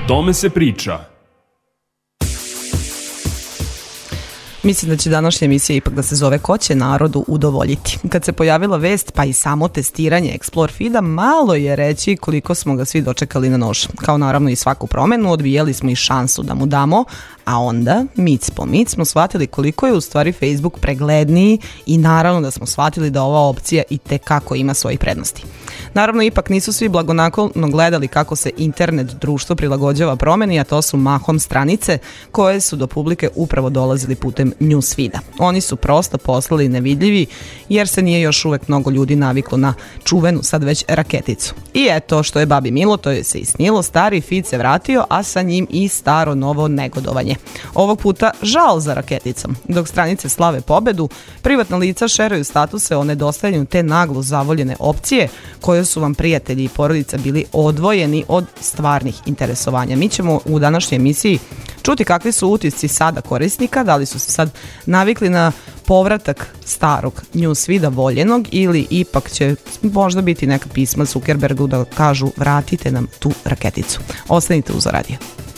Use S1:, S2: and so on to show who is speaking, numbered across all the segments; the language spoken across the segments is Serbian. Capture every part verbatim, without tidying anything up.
S1: tome se priča.
S2: Mislim da će današnja emisija ipak da se zove Ko će narodu udovoljiti. Kad se pojavila vest, pa i samo testiranje Explore feeda, malo je reći koliko smo ga svi dočekali na nož. Kao naravno i svaku promenu, odbijali smo i šansu da mu damo, a onda, mic po mic, smo shvatili koliko je u stvari Facebook pregledniji i naravno da smo shvatili da ova opcija i tekako ima svojih prednosti. Naravno, ipak nisu svi blagonaklonno gledali kako se internet društvo prilagođava promeni, a to su mahom stranice koje su do publike upravo dolazili putem newsfeeda. Oni su prosto poslali nevidljivi jer se nije još uvek mnogo ljudi naviklo na čuvenu sad već raketicu. I eto, što je babi milo, to je se i snilo, stari feed se vratio, a sa njim i staro novo negodovanje. Ovog puta žal za raketicom. Dok stranice slave pobedu, privatna lica šeruju statuse o nedostajanju te naglo zavoljene opcije koje su vam prijatelji i porodica bili odvojeni od stvarnih interesovanja. Mi ćemo u današnjoj emisiji čuti kakvi su utisci sada korisnika, da li su se sad navikli na povratak starog newsfeeda voljenog ili ipak će možda biti neka pisma Zuckerbergu da kažu vratite nam tu raketicu. Ostanite uz radio.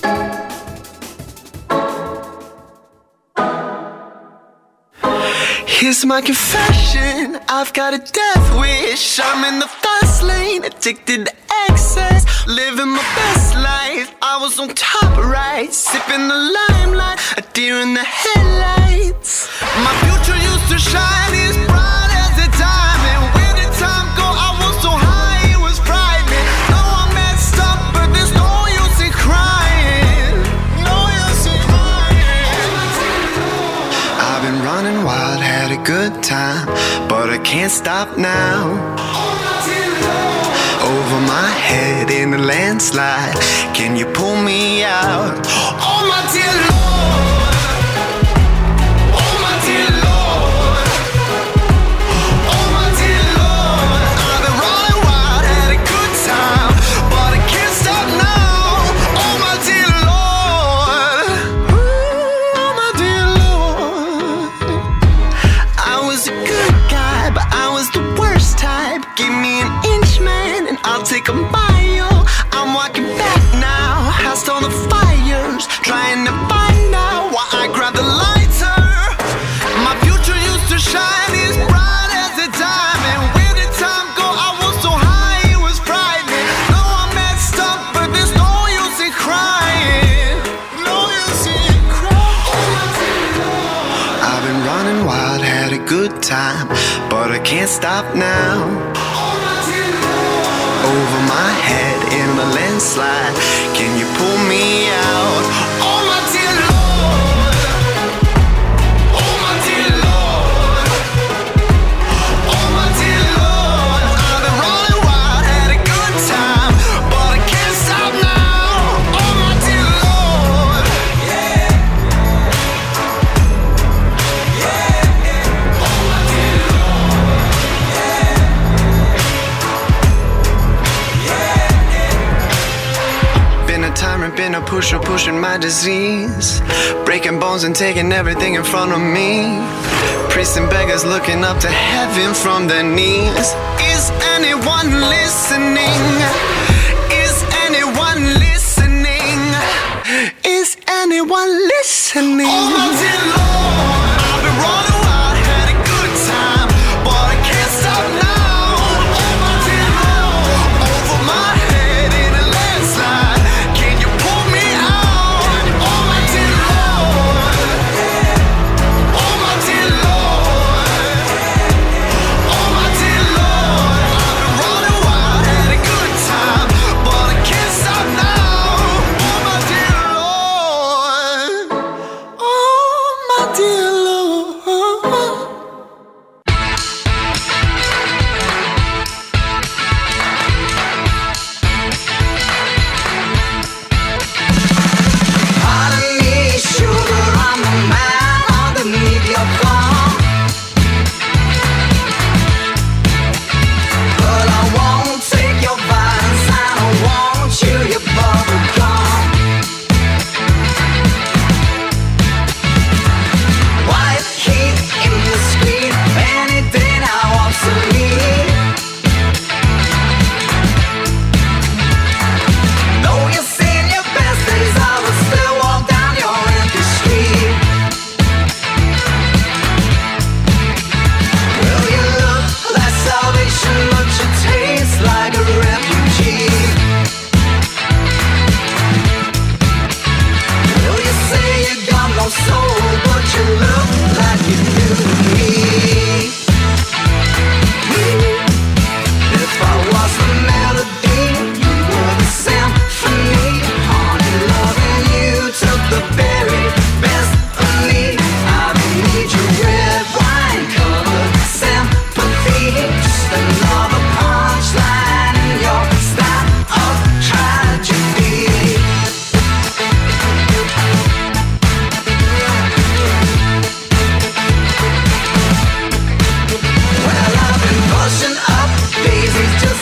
S3: Here's my confession, I've got a death wish. I'm in the fast lane, addicted to excess. Living my best life, I was on top right. Sipping the limelight, a deer in the headlights. My future used to shine as bright as the diamond. Where did time go? I was so high, it was frightening. No, I messed up, but there's no use in crying. No use in crying. I've been running wild, had a good time, but I can't stop now. Over my head in a landslide, can you pull me out? Oh my dear Lord, oh my dear Lord, oh my dear Lord. I've been running wild, had a good time, but I can't stop now. Oh my dear Lord, oh my dear Lord. I was a good guy, but I was the worst type. Give me an inch, man, and I'll take a mile. I'm walking back now, housed on the fires, trying to find out why I grabbed the lighter. My future used to shine as bright as a diamond. Where did time go? I was so high, it was frightening. No, I messed up, but there's no use in crying. No use in crying. I've been running wild, had a good time, but I can't stop now. Over my head in a landslide, can you pull me out? Oh my dear Lord, oh my dear Lord, oh my dear Lord. I've been running wild, had a good time, but I can't stop now. Oh my dear Lord, yeah, yeah, yeah. Oh my dear Lord, yeah. Been a tyrant, been a pusher, pushing my disease, breaking bones and taking everything in front of me. Priests and beggars looking up to heaven from their knees. Is anyone listening? Is anyone listening? Is anyone listening? Oh my dear Lord, I've been running wild, had a good time, but I can't stop now. Oh my dear Lord, over my head in a landslide, can you pull me out? Oh my dear Lord, oh my dear Lord, oh my dear Lord. I've been running wild, had a good time, but I can't stop now. Oh my dear Lord, oh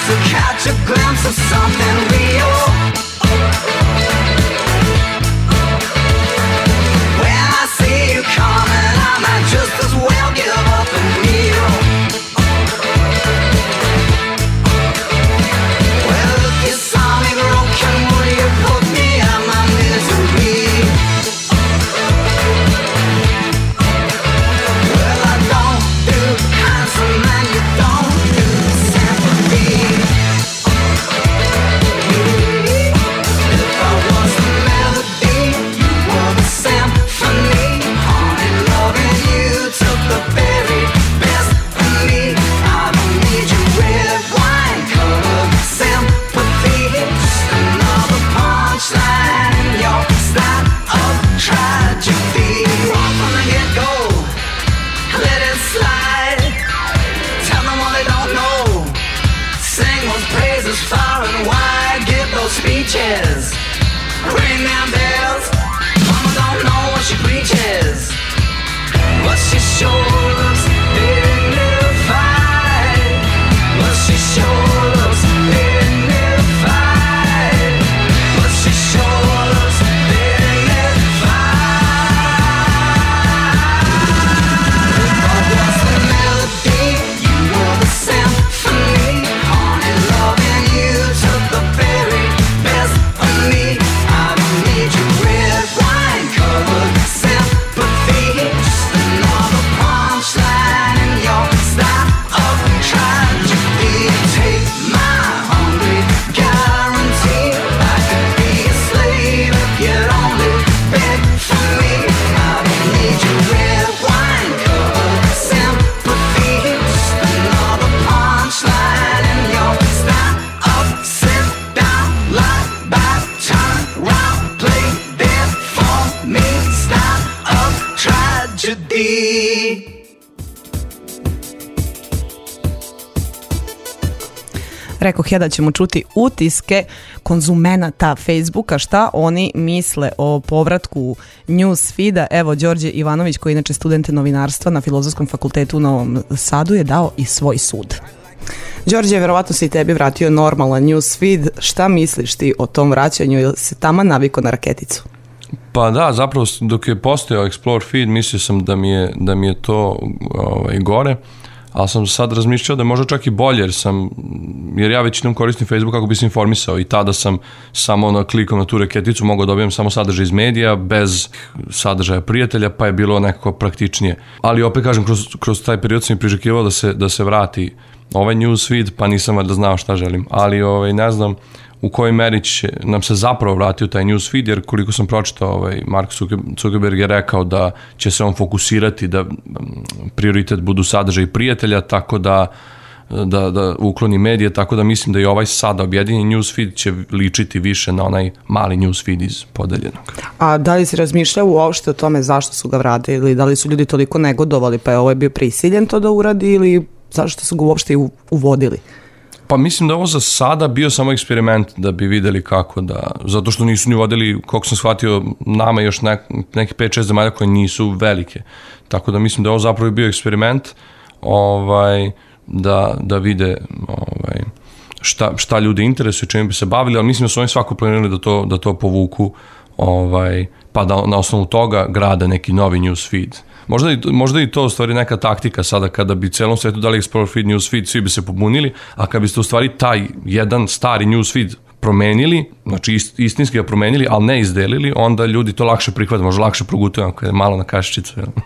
S3: to catch a glimpse of something real. When I see you coming, I might just as well give up and kneel. Well, if you saw me broken, would you put me out my misery? Well, I don't do handsome and you don't do sympathy. If I was the melody, you were the symphony. Honey, loving you took the very best of me. I don't need your red wine colored sympathy. Just another punchline in your style of tragedy. Right from the get-go, let it slide. Tell them what they don't know. Sing those praises far and wide. Give those speeches. Ring them bells. Mama don't know what she preaches, but she sure looks dignified. But she sure looks dignified. But she sure looks dignified. If I was the melody, you were the symphony. Honey, loving you took the very best of me. I don't need your red wine colored sympathy. Just another punchline in your style of tragedy. Take my hungry guarantee. I could be a slave if you'd only beg for me. I don't need your red wine colored sympathy. Just another punchline in your style of sit down, lie back, turn round, play dead for me. Style of tragedy.
S2: Rekoh ja da ćemo čuti utiske konzumenata Facebooka, šta oni misle o povratku newsfeeda. Evo, Đorđe Ivanović, koji je inače student novinarstva na Filozofskom fakultetu u Novom Sadu, je dao i svoj sud. Đorđe, verovatno se i tebi vratio normalan newsfeed. Šta misliš ti o tom vraćanju? Ili se tamo naviko na raketicu?
S1: Pa da, zapravo dok je postojao Explore feed, mislio sam da mi je, da mi je to ovaj, gore, ali sam sad razmišljao da je možda čak i bolje, jer sam, jer ja većinom koristim Facebook kako bi se informisao i tada sam samo na klikom na tu raketicu mogao dobijem samo sadržaj iz medija, bez sadržaja prijatelja, pa je bilo nekako praktičnije. Ali opet kažem, kroz, kroz taj period sam i priželjkivao da se, da se vrati ovaj newsfeed, pa nisam valjda znao šta želim. Ali ovaj, ne znam u kojoj meri će nam se zapravo vratio taj newsfeed, jer koliko sam pročitao, ovaj, Mark Zuckerberg je rekao da će se on fokusirati da prioritet budu sadržaj prijatelja, tako da, da, da ukloni medije, tako da mislim da i ovaj sada objedinjeni newsfeed će ličiti više na onaj mali newsfeed iz podeljenog.
S2: A da li si razmišljao uopšte o tome zašto su ga vratili? Da li su ljudi toliko negodovali pa je ovo bio prisiljen to da uradi ili zašto su ga uopšte uvodili?
S1: Pa mislim da ovo za sada bio samo eksperiment da bi videli kako da, zato što nisu ni vodili, koliko sam shvatio, nama još nek, neki pet šest zemalja koje nisu velike. Tako da mislim da ovo zapravo bio eksperiment ovaj, da, da vide ovaj, šta, šta ljudi interesuje, čime bi se bavili, ali mislim da su oni svako planirali da to, da to povuku, ovaj, pa da na osnovu toga grade neki novi newsfeed. Možda i, možda i to u stvari neka taktika sada kada bi celom svetu dali Explore feed, newsfeed, svi bi se pobunili, a kada biste u stvari taj jedan stari newsfeed promenili, znači ist, istinski ga promenili, ali ne izdelili, onda ljudi to lakše prihvate, možda lakše progutuju kada je malo na kašičicu. Jel?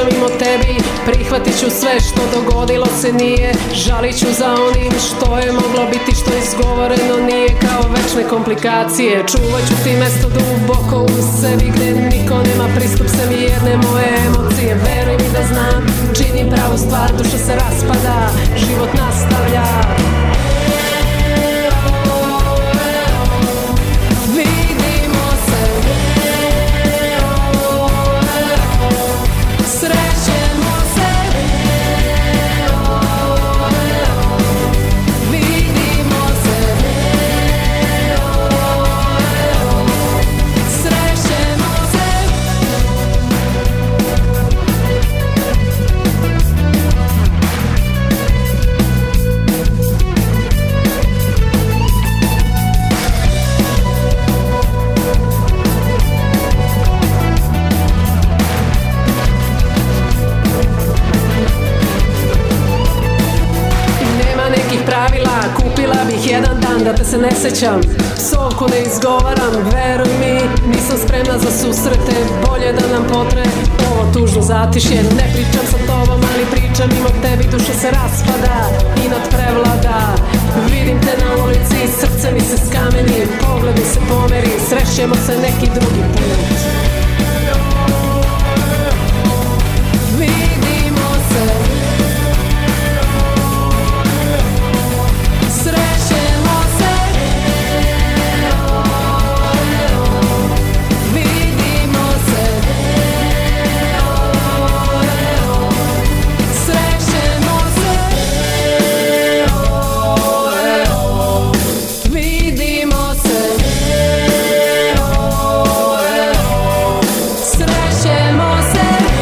S4: Prihvatit ću sve što dogodilo se nije, žalit ću za onim što je moglo biti što izgovoreno nije kao večne komplikacije. Čuvat ću ti mesto duboko u sebi gde niko nema pristup sem jedne moje emocije. Veruj mi da znam, činim pravu stvar, duša se raspada, život nastavlja. Vidimo se, srećemo se, vidimo se, srećemo se. Pravila, kupila bih jedan dan da te se ne sećam, psovku ne izgovaram, veruj mi, nisam spremna za susrete, bolje da nam potre ovo tužno zatišje. Ne pričam sa tobom, ali pričam mimo tebi, duša se raspada i nadprevlada. Vidim te na ulici, srce mi se skameni, pogled mi se pomeri, srećemo se neki drugi put. Vidimo se, srećemo se, vidimo se, srećemo se, vidimo se, srećemo se.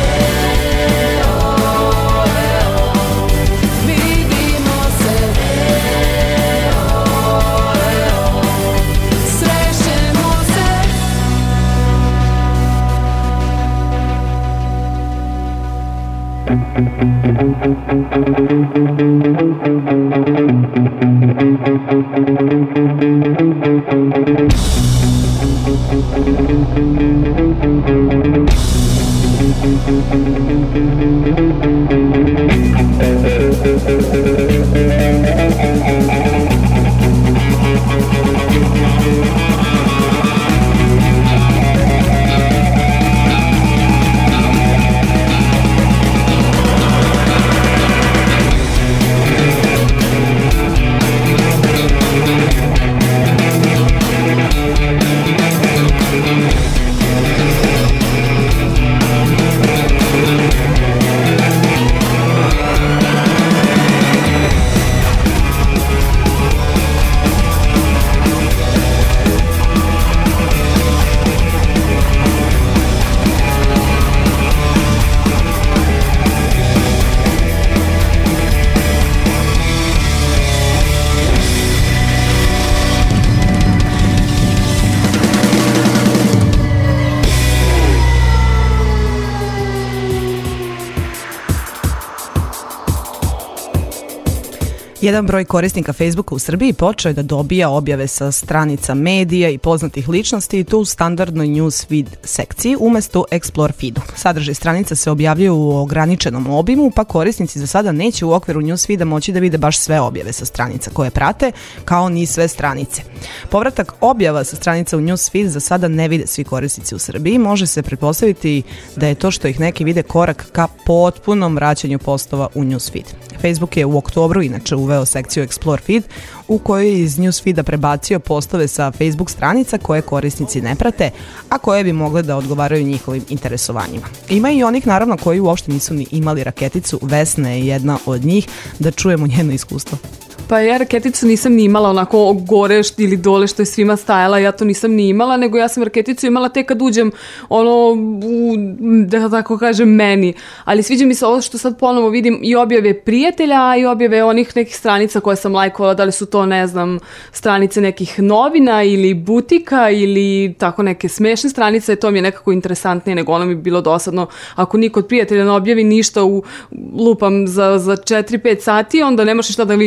S2: Jedan broj korisnika Facebooka u Srbiji počeo je da dobija objave sa stranica medija i poznatih ličnosti i to u standardnoj newsfeed sekciji umesto Explore feedu. Sadržaj stranica se objavljuje u ograničenom obimu, pa korisnici za sada neće u okviru newsfeeda moći da vide baš sve objave sa stranica koje prate, kao ni sve stranice. Povratak objava sa stranica u newsfeed za sada ne vide svi korisnici u Srbiji. Može se pretpostaviti da je to što ih neki vide korak ka potpunom vraćanju postova u newsfeed. Facebook je u oktobru inače uveo sekciju Explore feed u kojoj je iz newsfeeda prebacio postove sa Facebook stranica koje korisnici ne prate, a koje bi mogle da odgovaraju njihovim interesovanjima. Ima i onih naravno koji uopšte nisu ni imali raketicu. Vesna je jedna od njih, da čujemo njeno iskustvo.
S5: Pa ja raketicu nisam ni imala onako gore ili dole što je svima stajala, ja to nisam ni imala, nego ja sam raketicu imala tek kad uđem ono, u, da tako kažem, meni. Ali sviđa mi se ovo što sad ponovo vidim i objave prijatelja i objave onih nekih stranica koje sam lajkovala, da li su to, ne znam, stranice nekih novina ili butika ili tako neke smešne stranice, to mi je nekako interesantnije nego ono mi bi bilo dosadno. Ako niko od prijatelja ne objavi ništa u lupam za, za četiri pet sati, onda nemaš šta da vidiš, stalno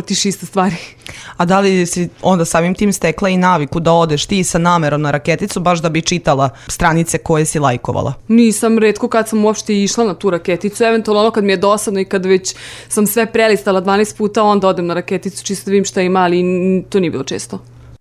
S5: povratiš iste stvari.
S2: A da li si onda samim tim stekla i naviku da odeš ti sa namerom na raketicu baš da bi čitala stranice koje si lajkovala?
S5: Nisam, retko kad sam uopšte išla na tu raketicu, eventualno ono kad mi je dosadno i kad već sam sve prelistala dvanaest puta, onda odem na raketicu čisto da vidim šta ima, ali to nije bilo često.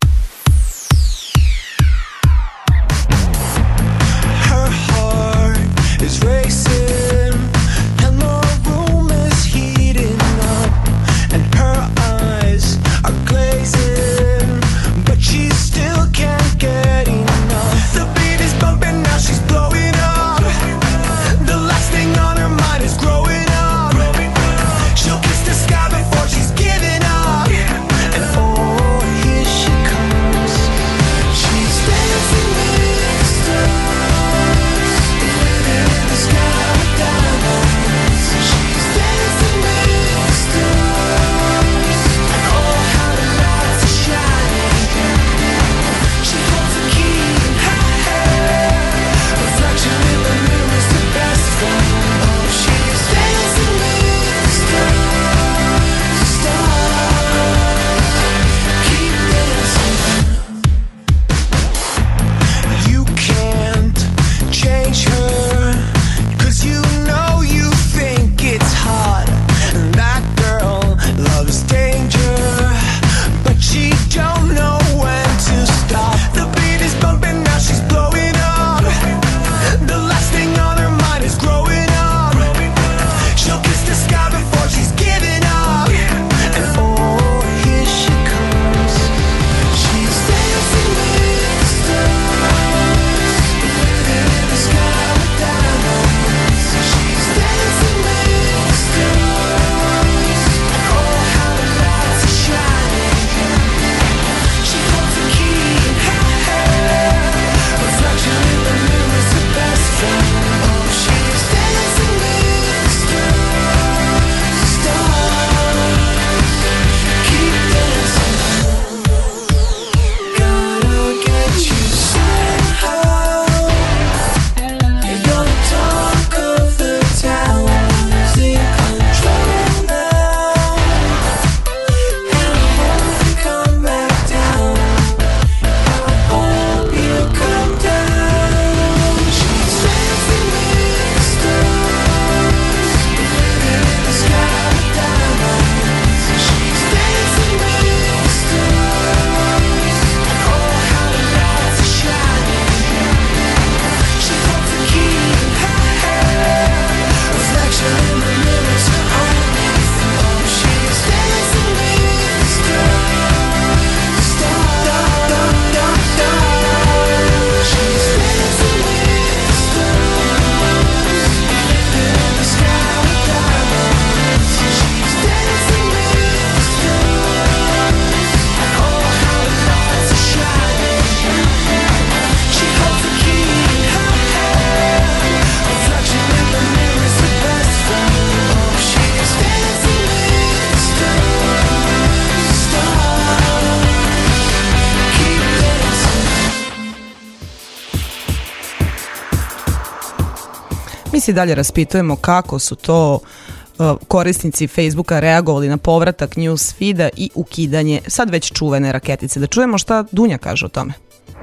S2: Mi se dalje raspitujemo kako su to uh, korisnici Facebooka reagovali na povratak news feeda i ukidanje sad već čuvene raketice. Da čujemo šta Dunja kaže o tome.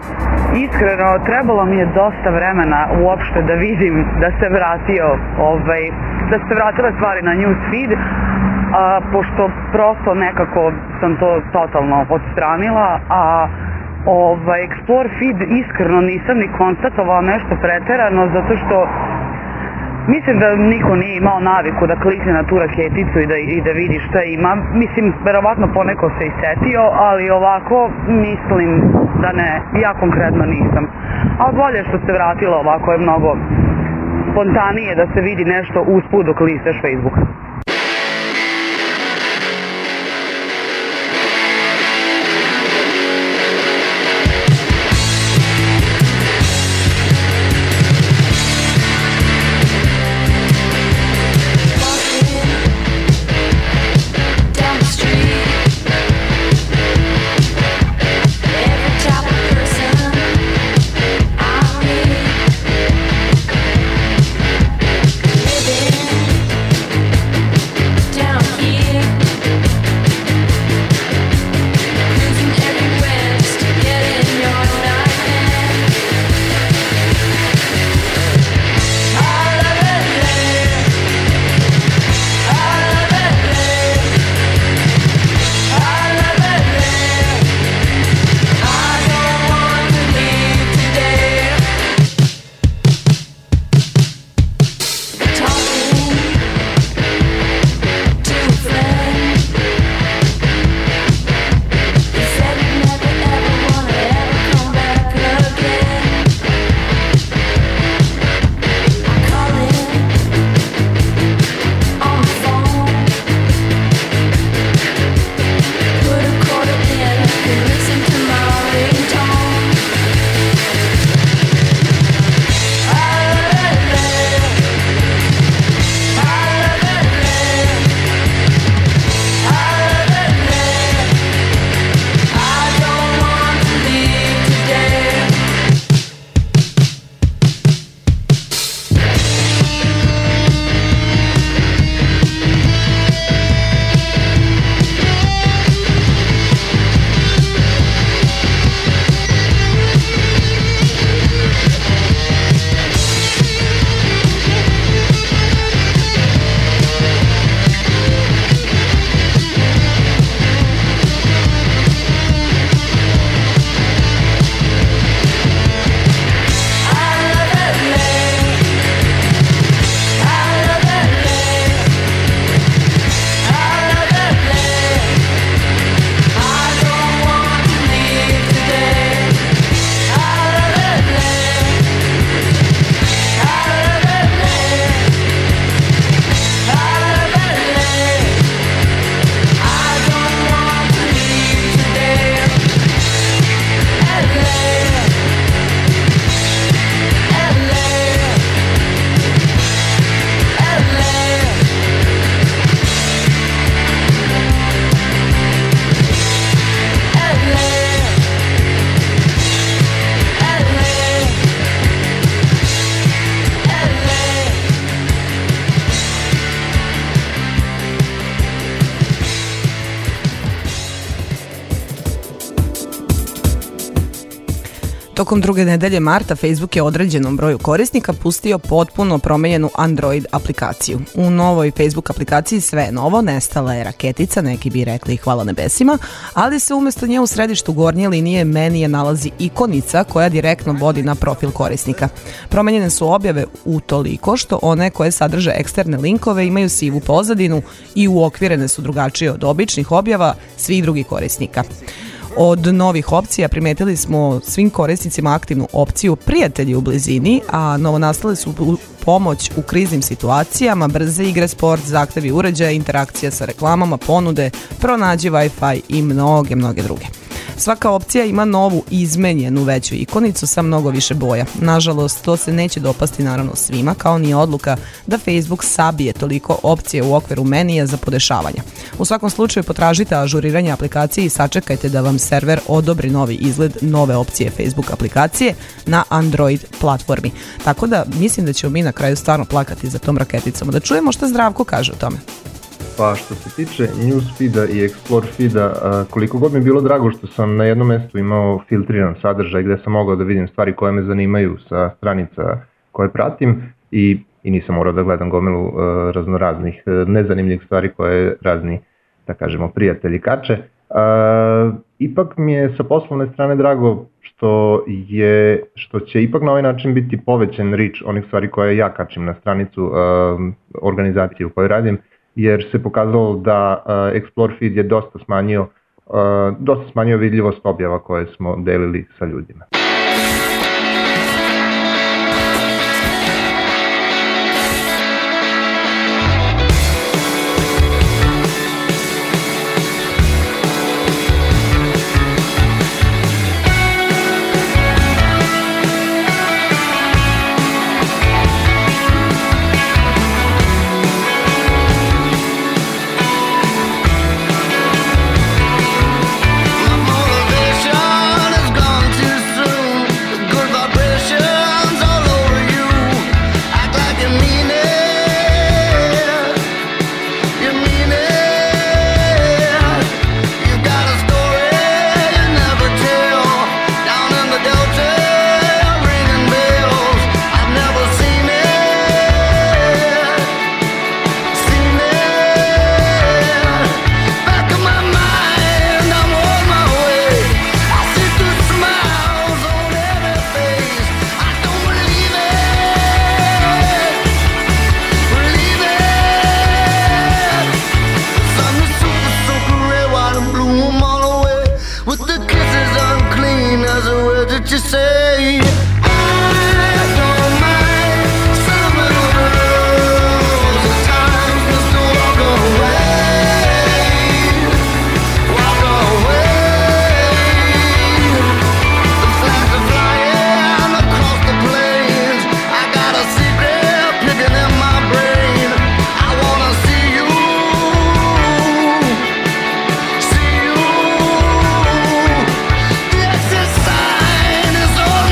S6: Iskreno, trebalo mi je dosta vremena uopšte da vidim da se vratio, ovaj, da se vratile stvari na news feed, a, pošto prosto nekako sam to totalno odstranila, a ovaj, Explore feed iskreno nisam ni konstatovao nešto preterano, zato što mislim da niko nije imao naviku da klikne na tu raketicu i da, i da vidi šta ima. Mislim, verovatno poneko se i setio, ali ovako mislim da ne, ja konkretno nisam. Ali bolje što se vratilo, ovako je mnogo spontanije da se vidi nešto usput dok listaš Facebook.
S7: Living
S2: Tokom druge nedelje marta Facebook je određenom broju korisnika pustio potpuno promenjenu Android aplikaciju. U novoj Facebook aplikaciji sve je novo, nestala je raketica, neki bi rekli hvala nebesima, ali se umjesto nje u središtu gornje linije menije nalazi ikonica koja direktno vodi na profil korisnika. Promenjene su objave u toliko što one koje sadrže eksterne linkove imaju sivu pozadinu i uokvirene su drugačije od običnih objava svih drugih korisnika. Od novih opcija primetili smo svim korisnicima aktivnu opciju prijatelji u blizini, a novonastale su pomoć u kriznim situacijama, brze igre, sport, zahtevi uređaja, interakcija sa reklamama, ponude, pronađi Wi-Fi i mnoge, mnoge druge. Svaka opcija ima novu izmenjenu veću ikonicu sa mnogo više boja. Nažalost, to se neće dopasti naravno svima, kao ni odluka da Facebook sabije toliko opcije u okviru menija za podešavanja. U svakom slučaju potražite ažuriranje aplikacije i sačekajte da vam server odobri novi izgled nove opcije Facebook aplikacije na Android platformi. Tako da mislim da ćemo mi na kraju stvarno plakati za tom raketicom. Da čujemo što Zdravko kaže o tome.
S7: Pa što se tiče newsfeeda i explore feeda, koliko god mi je bilo drago što sam na jednom mjestu imao filtriran sadržaj gdje sam mogao da vidim stvari koje me zanimaju sa stranica koje pratim i, i nisam morao da gledam gomilu uh, raznoraznih uh, nezanimljivih stvari koje razni, da kažemo, prijatelji kače. Uh, ipak mi je sa poslovne strane drago što, je, što će ipak na ovaj način biti povećan reach onih stvari koje ja kačim na stranicu uh, organizacije u kojoj radim, jer se pokazalo da uh, Explore feed je dosta smanjio, uh, dosta smanjio vidljivost objava koje smo delili sa ljudima.
S3: Sign is all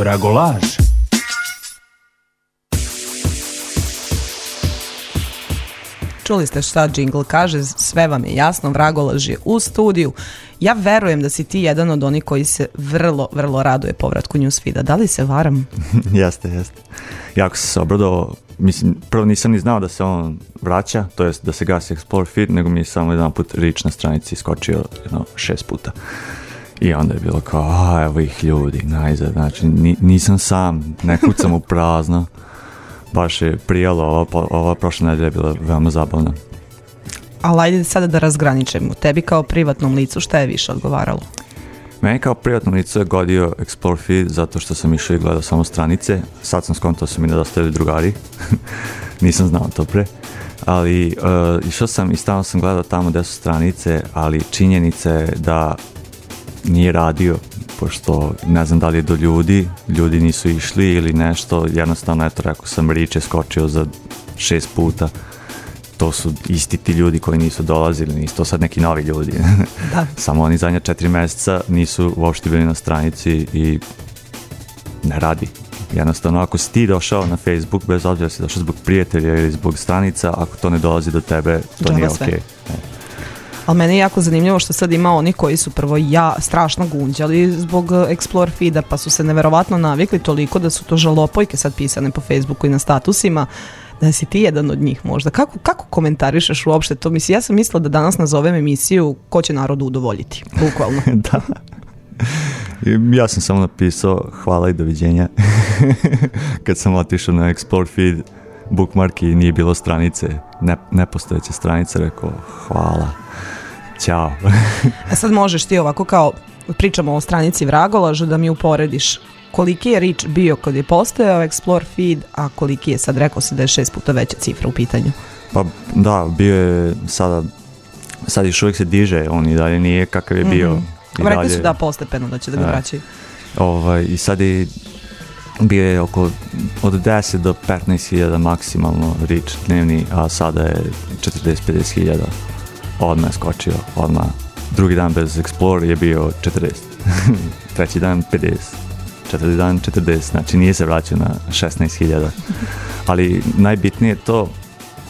S8: Vragolaž.
S2: Čuli ste šta džingl kaže, sve vam je jasno, Vragolaž je u studiju. Ja verujem da si ti jedan od onih koji se vrlo, vrlo raduje povratku newsfeeda. Da li se varam?
S9: Jeste, jeste. Jako sam se obradovao. Mislim, prvo nisam ni znao da se on vraća, to jest da se gasi Explore feed, nego mi je samo jedan put rič na stranici skočio jedno šest puta. I onda je bilo kao, a evo ih ljudi, najzad, znači ni, nisam sam, ne kucam u prazno. Baš je prijalo, ova, ova prošla nedelja je bila veoma zabavna.
S2: Ali ajde sada da razgraničemo. Tebi kao privatnom licu šta je više odgovaralo?
S9: Meni kao privatnom licu je godio Explore feed zato što sam išao i gledao samo stranice. Sad sam skontao da su mi nedostajali drugari. Nisam znao to pre. Ali uh, išao sam i stalno sam gledao tamo gde su stranice, ali činjenica je da nije radio, pošto ne znam da li je do ljudi, ljudi nisu išli ili nešto, jednostavno eto rekao sam riče skočio za šest puta. To su isti ti ljudi koji nisu dolazili, nisu to sad neki novi ljudi. Da. Samo oni zadnja četiri meseca nisu uopšte bili na stranici i ne radi. Jednostavno, ako si ti došao na Facebook, bez obzira si došao zbog prijatelja ili zbog stranica, ako to ne dolazi do tebe, to Džava nije okej. Okay.
S2: Ali meni je jako zanimljivo što sad ima oni koji su prvo ja strašno gunđali zbog Explore feeda, pa su se neverovatno navikli toliko da su to žalopojke sad pisane po Facebooku i na statusima, da si ti jedan od njih možda. Kako, kako komentarišeš uopšte to? Mislim, ja sam mislila da danas nazovem emisiju Ko će narodu udovoljiti, bukvalno.
S9: Da. Ja sam samo napisao hvala i doviđenja. Kad sam otišao na Explore feed, bookmark i nije bilo stranice, ne, nepostojeće stranice, rekao hvala, ćao.
S2: A sad možeš ti ovako kao, pričamo o stranici Vragolažu, da mi uporediš koliki je reach bio kad je postojao Explore feed, a koliki je sad, rekao si da je šest puta veća cifra u pitanju.
S9: Pa da, bio je sada, sad još uvijek se diže, on i dalje nije kakav je bio.
S2: Mm-hmm. Rekli su da postepeno da će da ga vraćaju.
S9: Ovaj, i sad je bio je oko od deset do petnaest hiljada maksimalno reach dnevni, a sada je četrdeset do pedeset hiljada. Odmah je skočio, odmah. Drugi dan bez Explore je bio četrdeset. Treći dan pedeset. Četvrti dan četrdeset, znači nije se vraćao na šesnaest hiljada. Ali najbitnije je to, uh,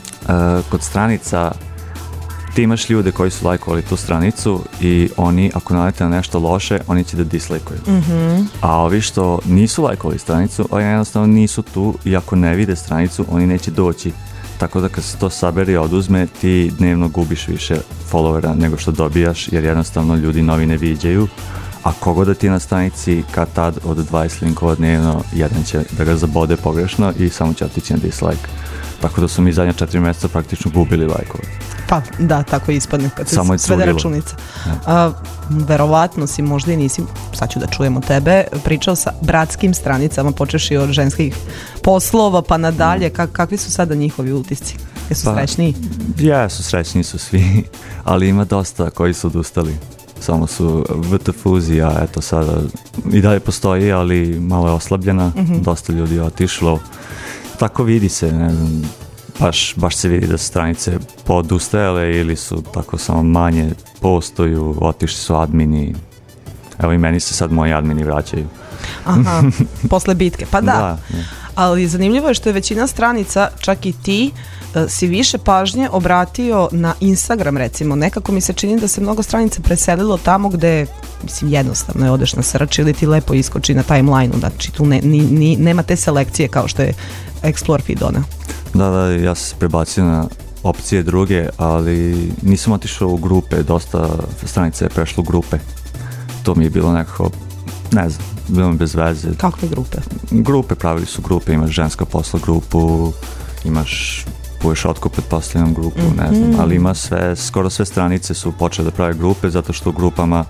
S9: kod stranica ti imaš ljude koji su lajkovali tu stranicu i oni, ako nalete na nešto loše, oni će da dislajkuju. Mm-hmm. A ovi što nisu lajkovali stranicu, oni jednostavno nisu tu i ako ne vide stranicu, oni neće doći. Tako da kad se to sabere i oduzme, ti dnevno gubiš više followera nego što dobijaš, jer jednostavno ljudi novi ne viđaju. A kogo da ti na stranici kad tad od dvadeset linkova dnevno, jedan će da ga zabode pogrešno i samo će otići na dislike. Tako da su mi zadnja četiri mjeseca praktično gubili lajkove.
S2: Pa da, tako ispadne kad se svede računica. A, verovatno si možda i nisi, sad ću da čujemo tebe, pričao sa bratskim stranicama, počeši od ženskih poslova pa nadalje, Kak, kakvi su sada njihovi utisci? Jesu pa, srećniji?
S9: Jesu, srećni su svi, ali ima dosta koji su odustali. Samo su V T fuzija, eto sada i dalje postoji, ali malo je oslabljena, mm-hmm. dosta ljudi je otišlo. Tako vidi se, ne znam, baš, baš se vidi da su stranice podustajale ili su tako samo manje postoju, otišli su admini. Evo i meni se sad moji admini vraćaju.
S2: Aha, posle bitke, pa da.
S9: Da, da.
S2: Ali zanimljivo je što je većina stranica, čak i ti, si više pažnje obratio na Instagram recimo. Nekako mi se čini da se mnogo stranica preselilo tamo gde, mislim, jednostavno je odeš na search ili ti lepo iskoči na timeline-u, znači tu ne, ni, ni, nema te selekcije kao što je Explore feed ona.
S9: Da, da, ja sam se prebacio na opcije druge, ali nisam otišao u grupe, dosta stranica je prešlo u grupe. To mi je bilo nekako, ne znam, bilo mi bez veze.
S2: Kakve grupe?
S9: Grupe, pravili su grupe, imaš ženska posla grupu, imaš puješ otkup pod posljednom grupu, mm-hmm. ne znam, ali ima sve, skoro sve stranice su počele da prave grupe, zato što u grupama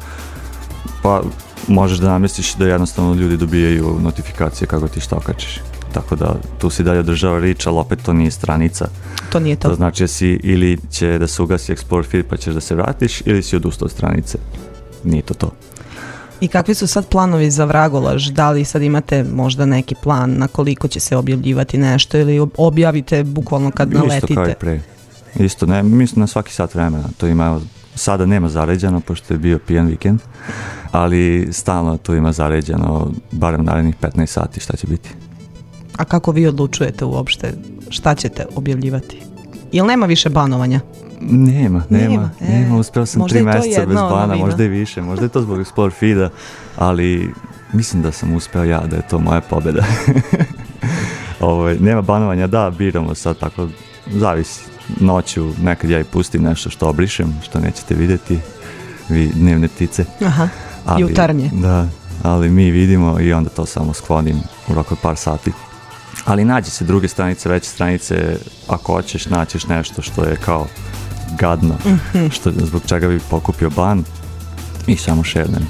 S9: pa možeš da namestiš da jednostavno ljudi dobijaju notifikacije kako ti šta okačiš. Tako da tu si dalje održava reach, ali opet to nije stranica.
S2: To nije to.
S9: To znači da si ili će da se ugasi Explore feed pa ćeš da se vratiš, ili si odustao od stranice. Nije to to.
S2: I kakvi su sad planovi za Vragolaž? Da li sad imate možda neki plan na koliko će se objavljivati nešto ili objavite bukvalno kad naletite?
S9: Isto kao i pre. Isto, ne, mislim na svaki sat vremena. To ima sada nema zaređeno, pošto je bio pijan vikend, ali stalno tu ima zaređeno, barem narednih petnaest sati šta će biti.
S2: A kako vi odlučujete uopšte šta ćete objavljivati? Ili nema više banovanja?
S9: Nema, nema, nema,
S2: e,
S9: nema. Uspeo sam tri mjeseca bez bana, novina. Možda i više, možda je to zbog Explore feeda, ali mislim da sam uspeo ja, da je to moja pobjeda. Ovo, nema banovanja, da, biramo sad, tako, zavisi. Noću nekad ja i pustim nešto što obrišem, što nećete vidjeti, vi dnevne ptice.
S2: Aha,
S9: ali,
S2: jutarnje.
S9: Da, ali mi vidimo i onda to samo sklonim u roku par sati. Ali nađi se druge stranice, veće stranice, ako hoćeš naćeš nešto što je kao gadno, mm-hmm. što, zbog čega bi pokupio ban i samo šernem.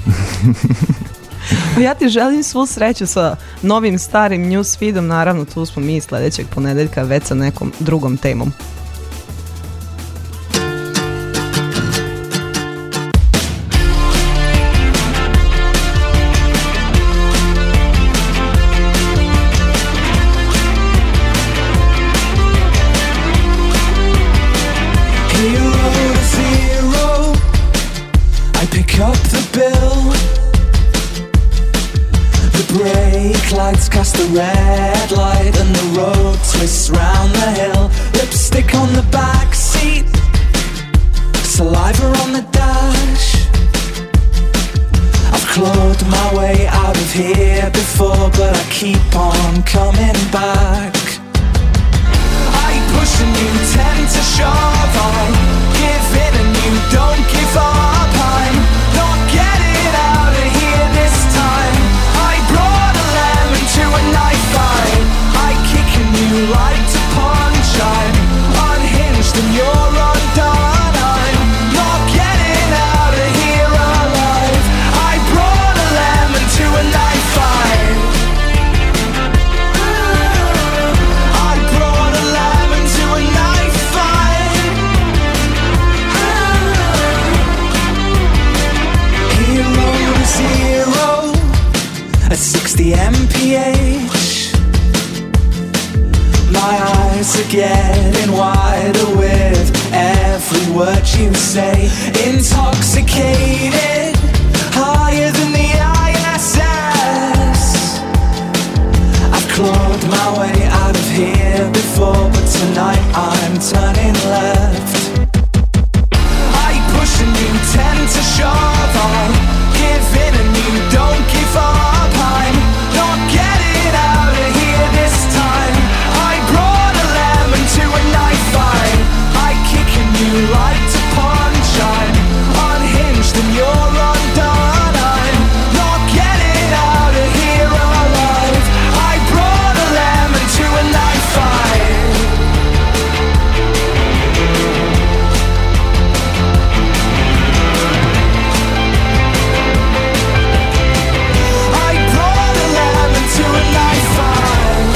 S2: Ja ti želim svu sreću sa novim starim newsfeedom, naravno tu smo mi sljedećeg ponedeljka već sa nekom drugom temom.
S8: Cast the red light and the road twists round the hill. Lipstick on the back seat, saliva on the dash. I've clawed my way out of here before, but I keep on coming back. I push and you tend to shove. I give in and you don't give up. I'm not getting out of here this time. I brought a lemon to a knife fight. I kick and you like to punch. I'm unhinged and you're undone. I'm not getting out of here alive. I brought a lemon to a knife fight. I brought a lemon to a knife fight. Hero to zero at sixty M P H. My eyes are getting wider with every word you say. Intoxicated, higher than the I S S. I've clawed my way out of here before, but tonight I'm turning left. I push and you tend to shove. I give in and you don't give up. I'm not getting out of here this time. I brought a lemon to a knife fight. I kick and you like to punch. I'm unhinged and you're undone. I'm not getting out of here alive. I brought a lemon to a knife fight. I brought a lemon to a knife fight.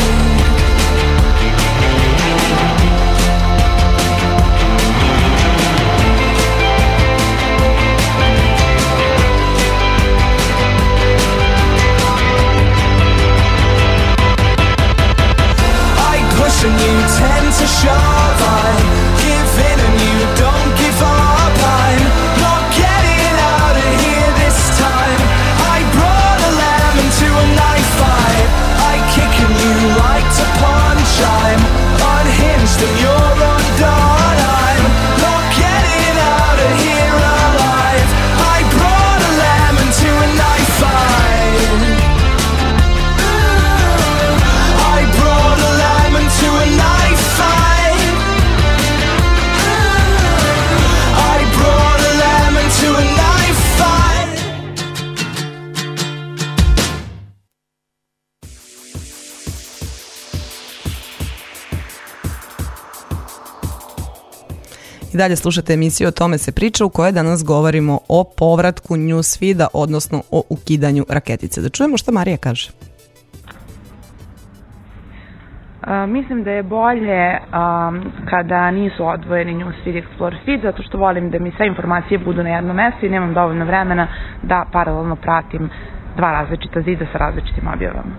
S8: I push and you tend to shove. I give in and you don't give up. I'm not getting out of here this time. I brought a lemon to a knife fight. I kick and you like to punch. I'm unhinged and you're undone. I'm not getting out of here alive. I brought a lemon to a knife fight. I brought a lemon to a knife fight. I brought a lemon to a knife fight.
S2: I dalje slušate emisiju O tome se priča u kojoj danas govorimo o povratku newsfeeda, odnosno o ukidanju raketice. Da čujemo šta Marija kaže.
S10: Uh, mislim da je bolje um, kada nisu odvojeni newsfeed i explore feed, zato što volim da mi sve informacije budu na jednom mjestu i nemam dovoljno vremena da paralelno pratim dva različita zida sa različitim objavama.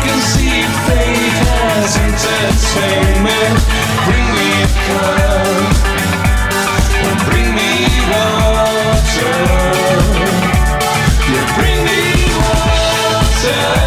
S8: can see fate as entertainment. Bring me a cup, bring me water. Yeah, bring me water.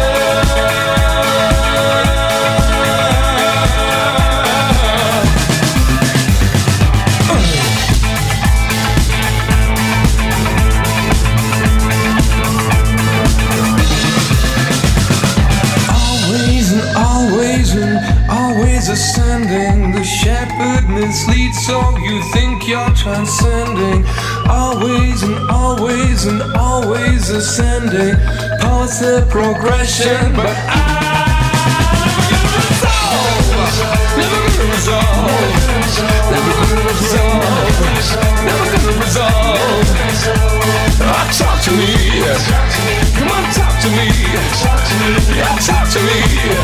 S8: Ascending, the shepherd misleads, so you think you're transcending. Always and always and always ascending. Pause the progression, but I'm never gonna resolve. Never gonna resolve. Never gonna resolve. Oh, talk to me. Come on, talk to me. Yeah, talk to me.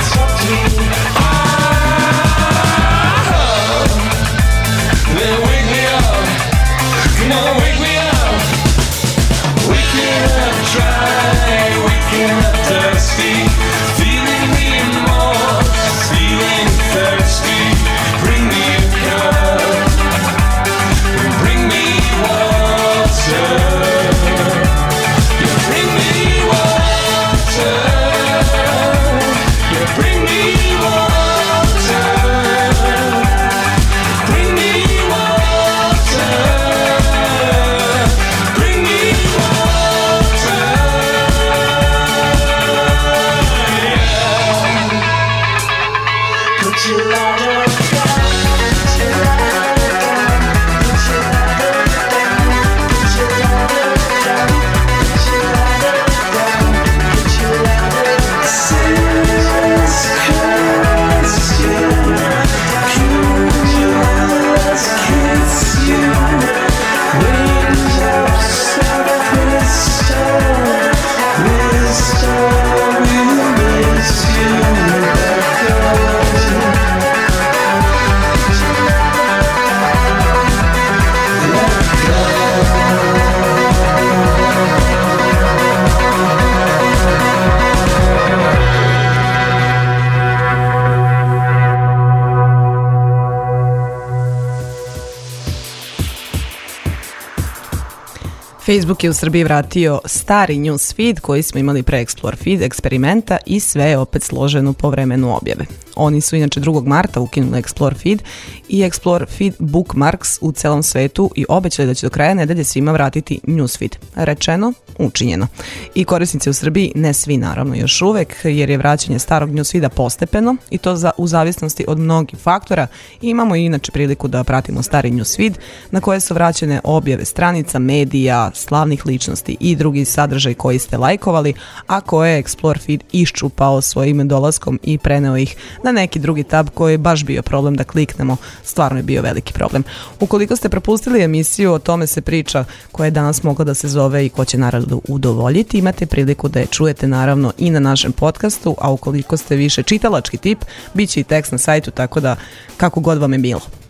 S8: Then wake me up, come on, wake me up. Waking up dry, waking up thirsty. Feeling remorse, feeling thirsty. Bring me a cup, bring me water. Yeah, bring me water. Yeah, bring me water. Bring me water. Bring me water. Yeah. Put your ladder down. Put your ladder down. Put your ladder down. Put your ladder down. Put your ladder down. Put your ladder down. Serious question. Curious kiss you. Raindrops of crystal. Crystal will miss you.
S2: Facebook je u Srbiji vratio stari newsfeed koji smo imali pre Explore Feed eksperimenta i sve je opet složeno po vremenu objave. Oni su inače drugog marta ukinuli Explore Feed i Explore Feed bookmarks u celom svetu i obećali da će do kraja nedelje svima vratiti newsfeed. Rečeno, učinjeno. I korisnici u Srbiji, ne svi naravno još uvek, jer je vraćanje starog newsfeeda postepeno i to za, u zavisnosti od mnogih faktora. I imamo inače priliku da pratimo stari newsfeed na koje su vraćene objave stranica, medija, slavnih ličnosti i drugi sadržaj koji ste lajkovali, a koje je Explore Feed iščupao svojim dolaskom i preneo ih na neki drugi tab koji je baš bio problem da kliknemo, stvarno je bio veliki problem. Ukoliko ste propustili emisiju O tome se priča, koja je danas mogla da se zove I ko će narodu udovoljiti, imate priliku da je čujete naravno i na našem podcastu, a ukoliko ste više čitalački tip, bit će i tekst na sajtu, tako da kako god vam je bilo.